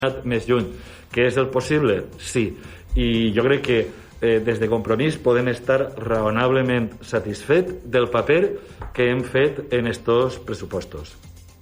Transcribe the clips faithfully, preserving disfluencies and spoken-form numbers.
més lluny, que és el possible? Sí. I jo crec que eh, des de Compromís podem estar raonablement satisfets del paper que hem fet en estos presupuestos.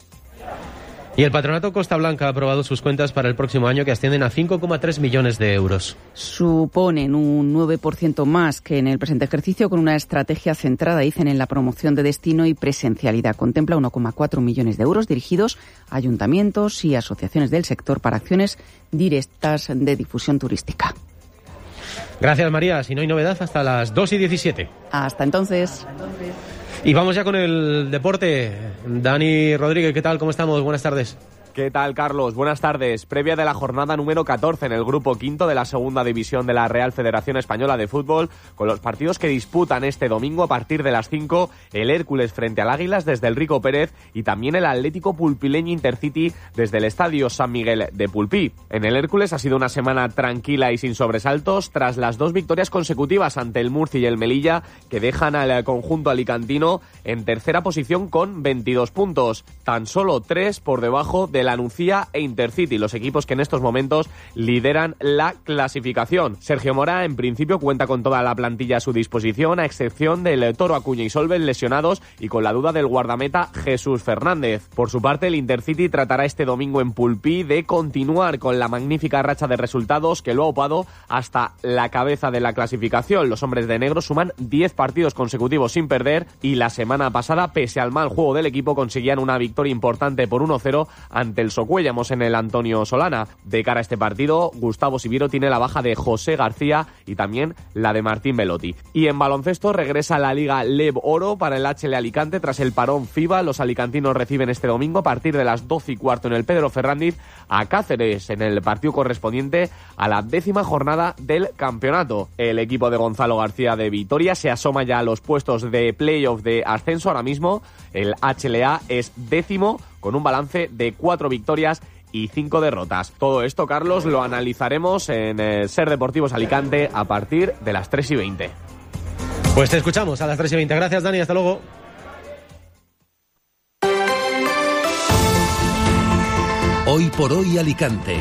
Y el Patronato Costa Blanca ha aprobado sus cuentas para el próximo año, que ascienden a cinco coma tres millones de euros. Suponen un nueve por ciento más que en el presente ejercicio, con una estrategia centrada, dicen, en la promoción de destino y presencialidad. Contempla uno coma cuatro millones de euros dirigidos a ayuntamientos y asociaciones del sector para acciones directas de difusión turística. Gracias, María. Si no hay novedad, hasta las dos y diecisiete. Hasta entonces. Y vamos ya con el deporte. Dani Rodríguez, ¿qué tal? ¿Cómo estamos? Buenas tardes. ¿Qué tal, Carlos? Buenas tardes. Previa de la jornada número catorce en el grupo quinto de la segunda división de la Real Federación Española de Fútbol, con los partidos que disputan este domingo a partir de las cinco, el Hércules frente al Águilas desde el Rico Pérez y también el Atlético Pulpileño Intercity desde el Estadio San Miguel de Pulpí. En el Hércules ha sido una semana tranquila y sin sobresaltos tras las dos victorias consecutivas ante el Murcia y el Melilla, que dejan al conjunto alicantino en tercera posición con veintidós puntos, tan solo tres por debajo de la Nucía e Intercity, los equipos que en estos momentos lideran la clasificación. Sergio Mora, en principio, cuenta con toda la plantilla a su disposición, a excepción del Toro Acuña y Solvel lesionados y con la duda del guardameta Jesús Fernández. Por su parte, el Intercity tratará este domingo en Pulpí de continuar con la magnífica racha de resultados que lo ha opado hasta la cabeza de la clasificación. Los hombres de negro suman diez partidos consecutivos sin perder y la semana pasada, pese al mal juego del equipo, conseguían una victoria importante por uno cero ante el Socuellamos en el Antonio Solana. De cara a este partido, Gustavo Sibiro tiene la baja de José García y también la de Martín Belotti. Y en baloncesto regresa la Liga Lev Oro para el H L Alicante tras el parón FIBA. Los alicantinos reciben este domingo a partir de las doce y cuarto en el Pedro Ferrandiz a Cáceres en el partido correspondiente a la décima jornada del campeonato. El equipo de Gonzalo García de Vitoria se asoma ya a los puestos de playoff de ascenso. Ahora mismo el H L A es décimo con un balance de cuatro victorias y cinco derrotas. Todo esto, Carlos, lo analizaremos en eh, Ser Deportivos Alicante a partir de las tres y veinte. Pues te escuchamos a las tres y veinte. Gracias, Dani. Hasta luego. Hoy por hoy Alicante.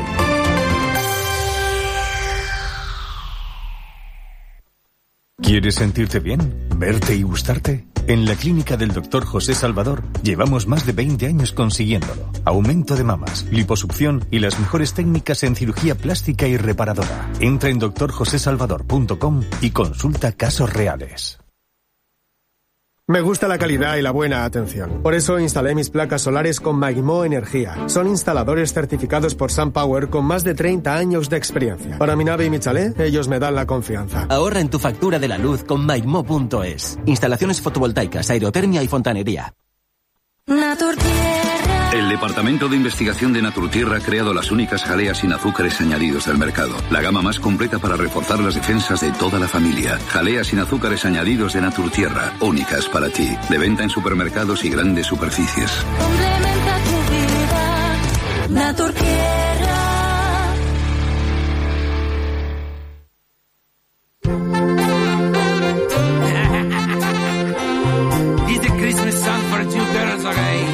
¿Quieres sentirte bien? ¿Verte y gustarte? En la clínica del doctor José Salvador llevamos más de veinte años consiguiéndolo. Aumento de mamas, liposucción y las mejores técnicas en cirugía plástica y reparadora. Entra en doctor josé salvador punto com y consulta casos reales. Me gusta la calidad y la buena atención. Por eso instalé mis placas solares con Magnimo Energía. Son instaladores certificados por SunPower con más de treinta años de experiencia. Para mi nave y mi chalet, ellos me dan la confianza. Ahorra en tu factura de la luz con Magnimo punto es. Instalaciones fotovoltaicas, aerotermia y fontanería. El Departamento de Investigación de Naturtierra ha creado las únicas jaleas sin azúcares añadidos del mercado. La gama más completa para reforzar las defensas de toda la familia. Jaleas sin azúcares añadidos de Naturtierra, únicas para ti. De venta en supermercados y grandes superficies. Complementa tu vida, Naturtierra. It's the Christmas song for two girls, okay?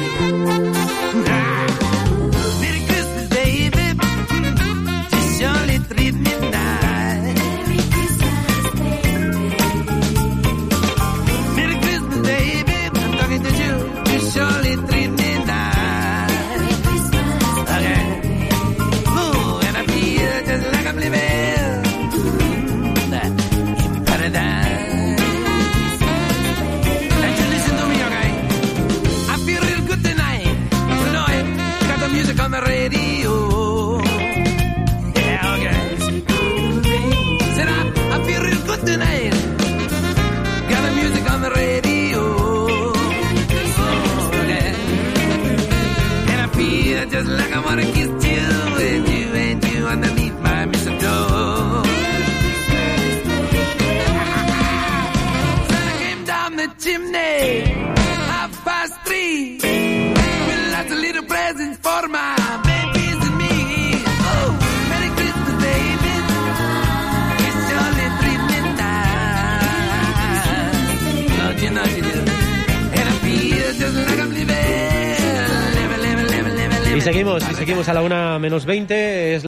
seguimos, y seguimos a la una menos veinte. Es